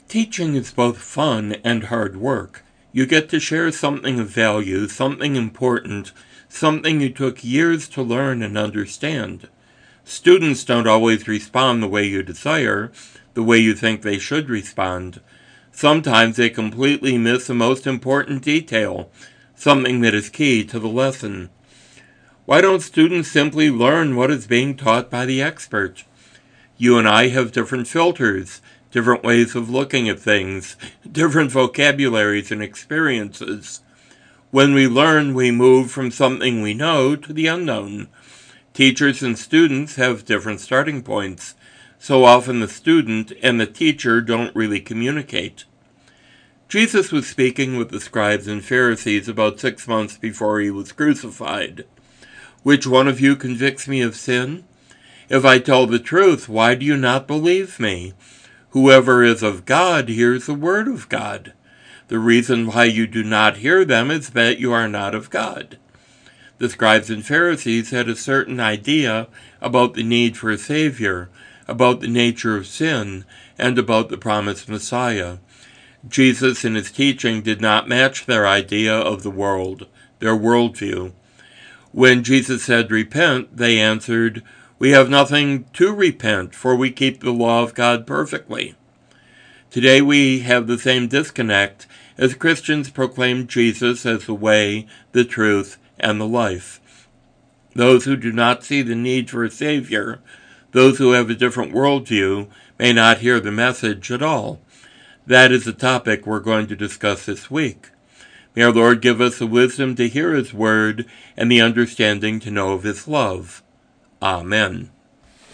Teaching is both fun and hard work. You get to share something of value, something important, something you took years to learn and understand. Students don't always respond the way you desire, the way you think they should respond. Sometimes they completely miss the most important detail, something that is key to the lesson. Why don't students simply learn what is being taught by the expert? You and I have different filters, different ways of looking at things, different vocabularies and experiences. When we learn, we move from something we know to the unknown. Teachers and students have different starting points. So often the student and the teacher don't really communicate. Jesus was speaking with the scribes and Pharisees about 6 months before he was crucified. Which one of you convicts me of sin? If I tell the truth, why do you not believe me? Whoever is of God hears the word of God. The reason why you do not hear them is that you are not of God. The scribes and Pharisees had a certain idea about the need for a Savior, about the nature of sin, and about the promised Messiah. Jesus in his teaching did not match their idea of the world, their worldview. When Jesus said, "Repent," they answered, "We have nothing to repent, for we keep the law of God perfectly." Today we have the same disconnect as Christians proclaim Jesus as the way, the truth, and the life. Those who do not see the need for a Savior, those who have a different worldview, may not hear the message at all. That is the topic we're going to discuss this week. May our Lord give us the wisdom to hear his word and the understanding to know of his love. Amen.